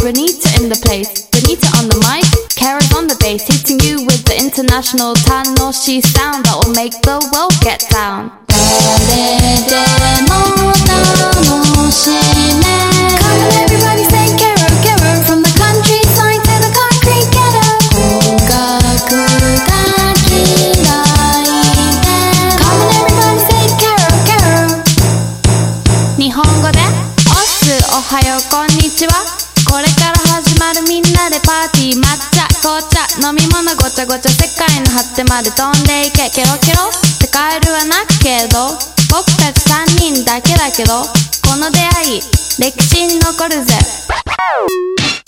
Renita in the place. Renita on the mic, Kara's on the bass, hitting you with the international Tanoshi sound that will make the world get down. Come on everybody say Kara, Kara, from the countryside to the concrete ghetto. Come on everybody say Kara, Kara. 日本語でおっす、おはよう、こんにちは。これから始まるみんなでパーティー、抹茶、紅茶、飲み物ごちゃごちゃ、世界の果てまで飛んでいけ、ケロケロってカエルはなくけど、僕たち3人だけだけど、この出会い歴史に残るぜ。